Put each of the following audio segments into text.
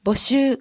募集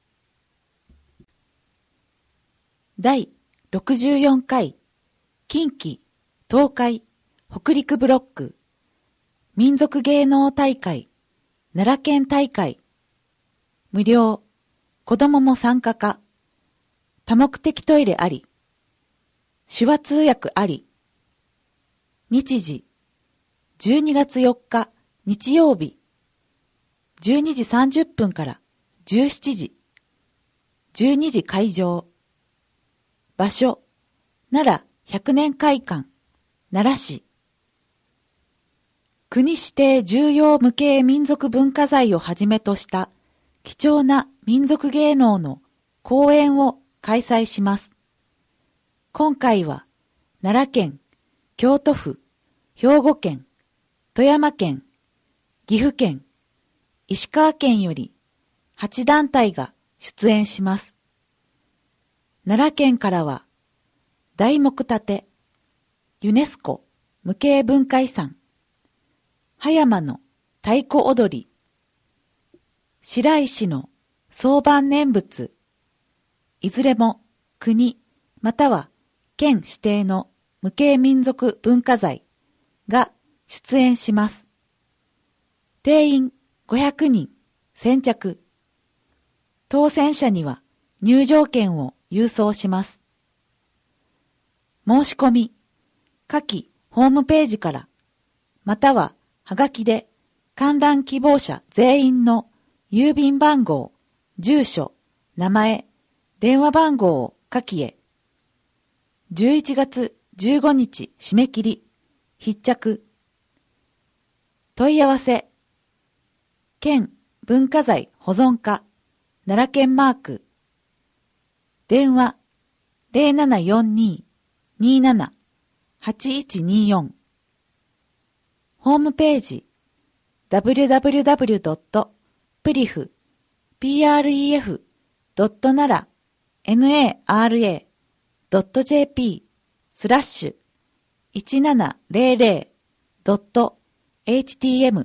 第64回近畿、東海、北陸ブロック民族芸能大会奈良県大会無料子どもも参加可多目的トイレあり手話通訳あり日時12月4日日曜日12時30分から17時12時会場場所奈良100年会館奈良市国指定重要無形民族文化財をはじめとした貴重な民族芸能の公演を開催します。今回は奈良県、京都府、兵庫県、富山県、岐阜県、石川県より8団体が出演します。奈良県からは大木立、ユネスコ無形文化遺産、葉山の太鼓踊り、白石の双盤念仏、いずれも国または県指定の無形民族文化財が出演します。定員500人先着。当選者には入場券を郵送します。申し込み、下記ホームページから、またははがきで観覧希望者全員の郵便番号、住所、名前、電話番号を下記へ。11月15日締め切り、必着。問い合わせ、県文化財保存課、奈良県マーク。電話0742-27-8124。ホームページ www.pref.nara.jp/1700.htm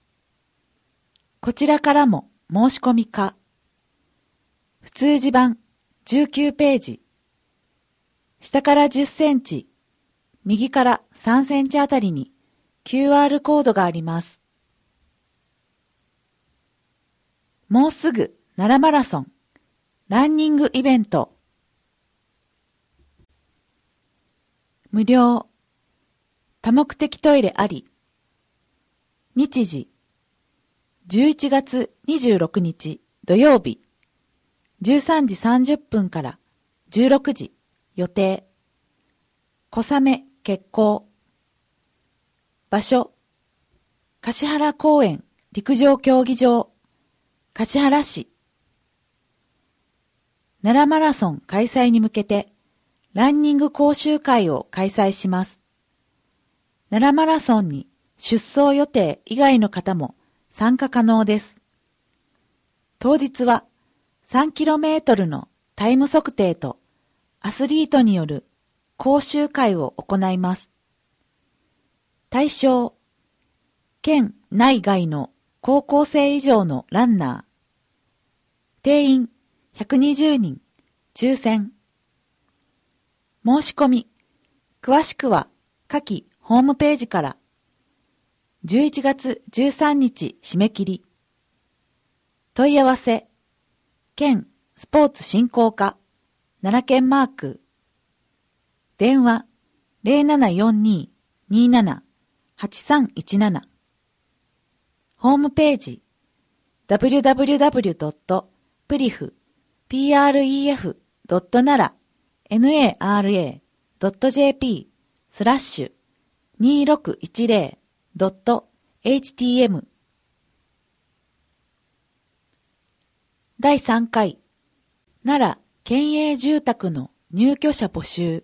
こちらからも申し込み可。普通字版19ページ。下から10センチ、右から3センチあたりに QR コードがあります。もうすぐ奈良マラソン、ランニングイベント。無料、多目的トイレあり。日時、11月26日土曜日、13時30分から16時予定。小雨決行。場所、橿原公園陸上競技場、橿原市。奈良マラソン開催に向けて、ランニング講習会を開催します。奈良マラソンに出走予定以外の方も参加可能です。当日は 3km のタイム測定とアスリートによる講習会を行います。対象、県内外の高校生以上のランナー。定員120人、抽選。申し込み、詳しくは下記ホームページから。11月13日締め切り。問い合わせ、県スポーツ振興課、奈良県マーク。電話0742-27-8317。ホームページ www.pref.nara.jp/2610.htm 第3回奈良県営住宅の入居者募集。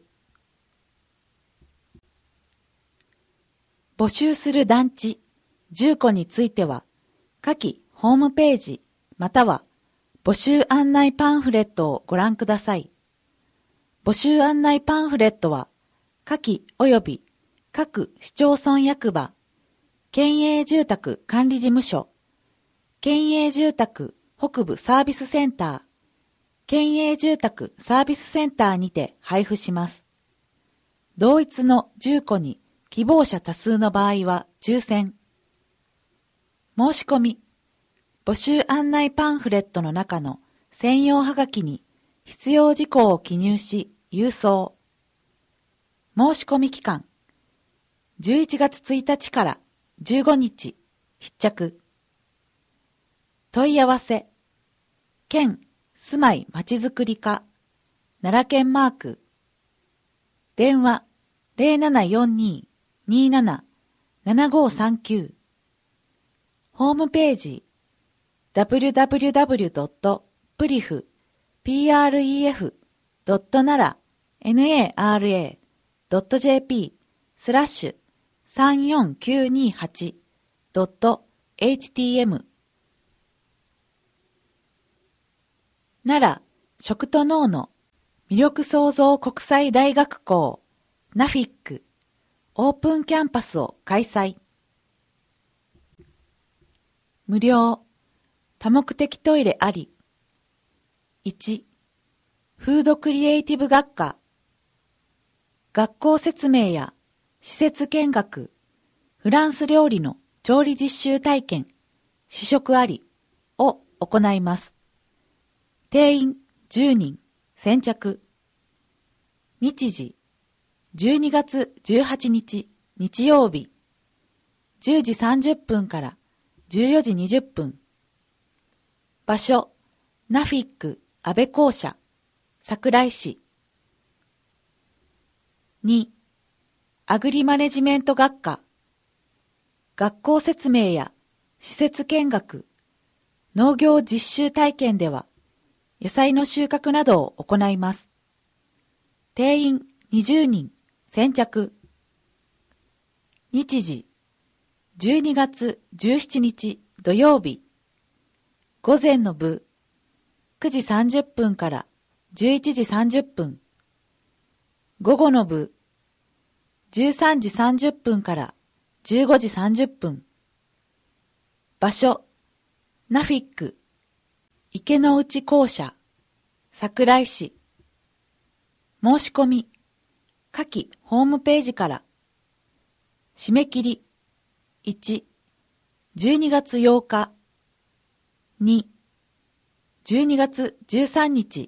募集する団地、住戸については、下記ホームページまたは募集案内パンフレットをご覧ください。募集案内パンフレットは、下記及び各市町村役場、県営住宅管理事務所、県営住宅北部サービスセンター、県営住宅サービスセンターにて配布します。同一の住戸に希望者多数の場合は抽選。申し込み、募集案内パンフレットの中の専用はがきに必要事項を記入し郵送。申し込み期間、11月1日から15日、必着。問い合わせ、県住まいまちづくり課、奈良県マーク、電話0742-27-7539、ホームページ www.pref.nara.jp/34928.htm 奈良食と農の魅力創造国際大学校ナフィックオープンキャンパスを開催。無料多目的トイレあり。1、フードクリエイティブ学科、学校説明や施設見学、フランス料理の調理実習体験、試食ありを行います。定員10人、先着。日時、12月18日日曜日、10時30分から14時20分。場所、ナフィック安倍校舎、桜井市。2、アグリマネジメント学科、学校説明や施設見学、農業実習体験では、野菜の収穫などを行います。定員20人、先着。日時、12月17日土曜日。午前の部、9時30分から11時30分。午後の部、13時30分から15時30分。場所、ナフィック池之内校舎、桜井市。申し込み、下記ホームページから。締め切り、1、12月8日。2、12月13日。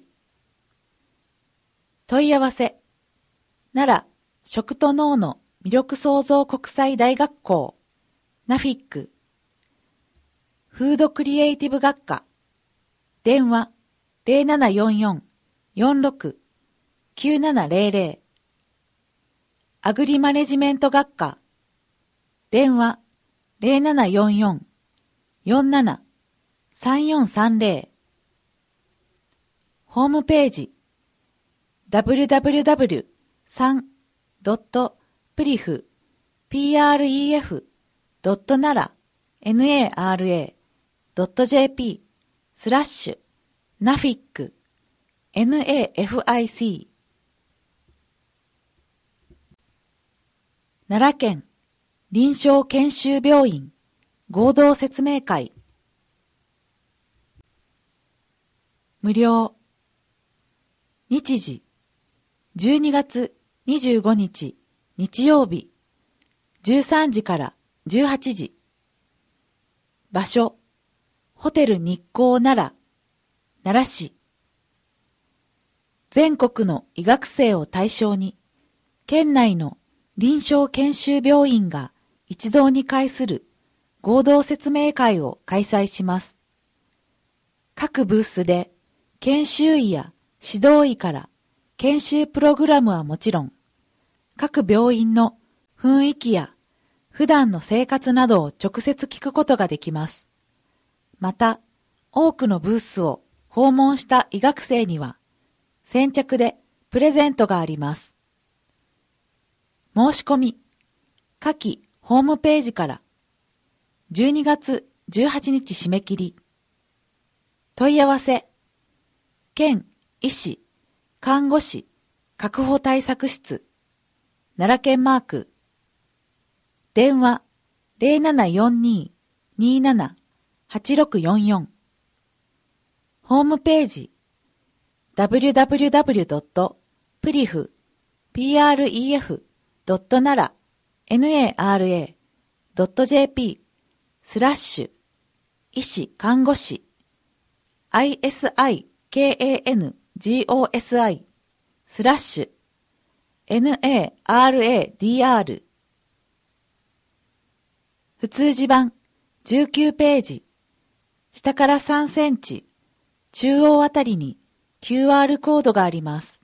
問い合わせ、奈良食と農の魅力創造国際大学校、ナフィック。フードクリエイティブ学科、電話0744-46-9700。アグリマネジメント学科、電話0744-47-3430。ホームページ www.pref.nara.jp/nafic 奈良県臨床研修病院合同説明会。無料。日時、12月25日日曜日、13時から18時。場所、ホテル日光奈良、奈良市。全国の医学生を対象に、県内の臨床研修病院が一堂に会する合同説明会を開催します。各ブースで研修医や指導医から研修プログラムはもちろん、各病院の雰囲気や普段の生活などを直接聞くことができます。また、多くのブースを訪問した医学生には、先着でプレゼントがあります。申し込み、下記ホームページから、12月18日締め切り。問い合わせ、県医師、看護師、確保対策室、奈良県マーク、電話0742-27-8644。 ホームページ www.pref.nara.jp 医師・看護師 ISIKANGOSI NARADR 普通字版19ページ下から3センチ中央あたりに QR コードがあります。